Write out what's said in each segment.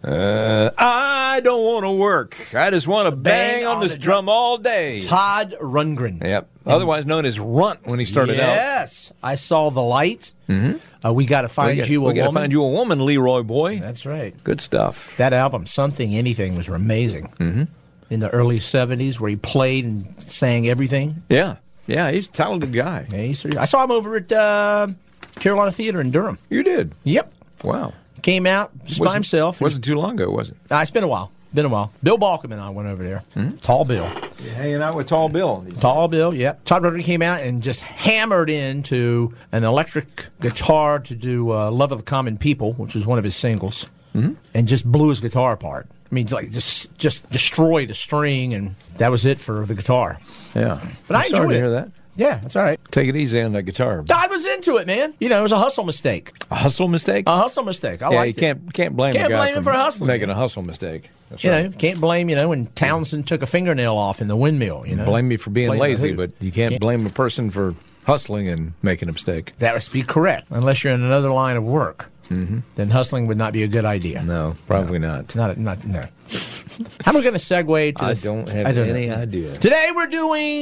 I don't want to work. I just want to bang on this drum all day. Todd Rundgren. Yep. Otherwise known as Runt when he started out. Yes. I Saw the Light. Mm-hmm. We Got to Find You a Woman. We Got to Find You a Woman, Leroy Boy. That's right. Good stuff. That album, Something Anything, was amazing. Mm-hmm. In the early 70s where he played and sang everything. Yeah. Yeah, he's a talented guy. Yeah, I saw him over at Carolina Theater in Durham. You did? Yep. Wow. Came out just by himself. Wasn't too long ago, was it? It's been a while. Bill Balcom and I went over there. Mm-hmm. Tall Bill. You're hanging out with Tall Bill. Tall Bill, yeah. Todd Rundgren came out and just hammered into an electric guitar to do Love of the Common People, which was one of his singles, and just blew his guitar apart. I mean, like just destroyed a string, and that was it for the guitar. Yeah. But I enjoyed to it. hear that. Yeah, that's all right. Take it easy on that guitar. Todd was into it, man. You know, it was a hustle mistake. A hustle mistake? A hustle mistake. I liked it. Can't blame the guy him for hustling. Making a hustle mistake. That's you right. know, can't blame, when Townsend took a fingernail off in the windmill, Blame me for being lazy, but you can't blame a person for hustling and making a mistake. That would be correct, unless you're in another line of work. Mm-hmm. Then hustling would not be a good idea. No, probably not. No. How am I going to segue to I don't have any idea. Today we're doing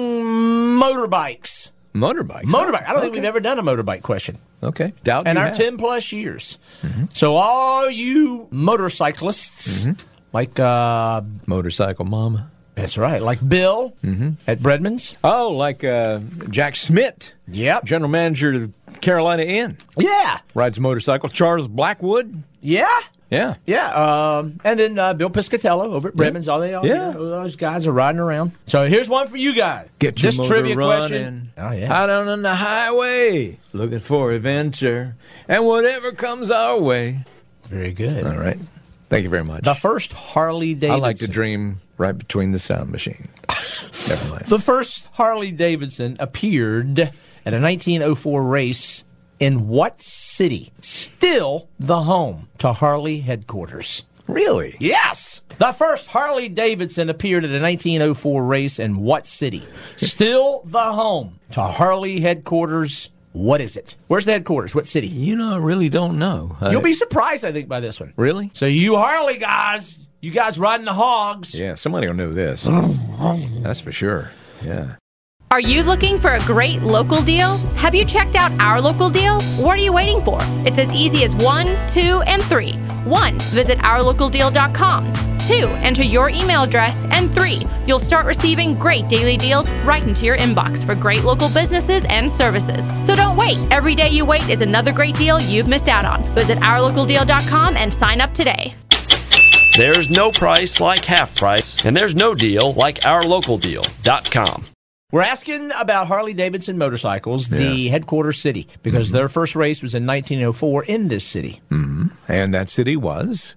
motorbikes. Motorbikes? I don't think we've ever done a motorbike question. Okay. Doubt in you our have. 10-plus years. Mm-hmm. So all you motorcyclists, like... Motorcycle Mama. That's right. Like Bill at Bredman's. Oh, like Jack Schmidt. Yep. General manager of Carolina Inn. Yeah. Rides a motorcycle. Charles Blackwood. Yeah. Yeah. Yeah. And then Bill Piscatello over at Bredman's. All those guys are riding around. So here's one for you guys. Get your this motor trivia running. question. Oh, yeah. Out on the highway, looking for adventure, and whatever comes our way. Very good. All right. Thank you very much. The first Harley Davidson. I like to dream right between the sound machine. Never mind. The first Harley Davidson appeared at a 1904 race in what city? Still the home to Harley headquarters. Really? Yes. The first Harley Davidson appeared at a 1904 race in what city? Still the home to Harley headquarters. What is it? Where's the headquarters? What city? I really don't know. You'll be surprised, I think, by this one. Really? So you Harley guys, you guys riding the hogs. Yeah, somebody will know this. That's for sure. Yeah. Are you looking for a great local deal? Have you checked out our local deal? What are you waiting for? It's as easy as 1, 2, and 3. 1. Visit ourlocaldeal.com. 2. Enter your email address. And 3. You'll start receiving great daily deals right into your inbox for great local businesses and services. So don't wait. Every day you wait is another great deal you've missed out on. Visit ourlocaldeal.com and sign up today. There's no price like half price, and there's no deal like ourlocaldeal.com. We're asking about Harley-Davidson motorcycles, the headquarters city, because their first race was in 1904 in this city. Mm-hmm. And that city was?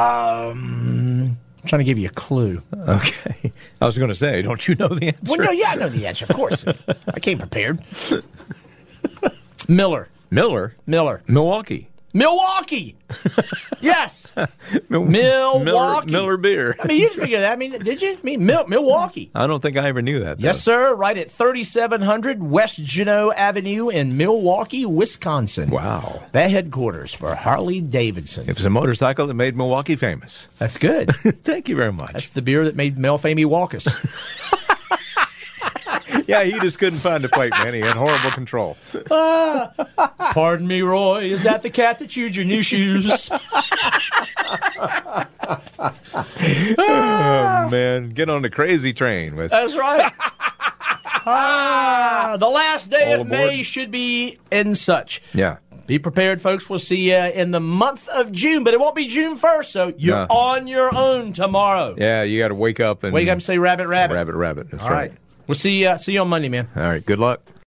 I'm trying to give you a clue. Okay. I was going to say, don't you know the answer? Well, no, yeah, I know the answer, of course. I came prepared. Miller. Milwaukee. Yes. Milwaukee. Miller beer. I mean, you didn't figure that. I mean, did you? I mean, Milwaukee. I don't think I ever knew that, though. Yes, sir. Right at 3700 West Juneau Avenue in Milwaukee, Wisconsin. Wow. The headquarters for Harley-Davidson. It was a motorcycle that made Milwaukee famous. That's good. Thank you very much. That's the beer that made Mel Famey Walkus. Yeah, he just couldn't find a plate, man. He had horrible control. Pardon me, Roy. Is that the cat that chewed your new shoes? Oh, man. Get on the crazy train with... That's right. The last day All of aboard. May should be in such. Yeah. Be prepared, folks. We'll see you in the month of June, but it won't be June 1st, so you're on your own tomorrow. Yeah, you got to wake up and say rabbit, rabbit. Rabbit. That's All right. We'll see you on Monday, man. All right. Good luck.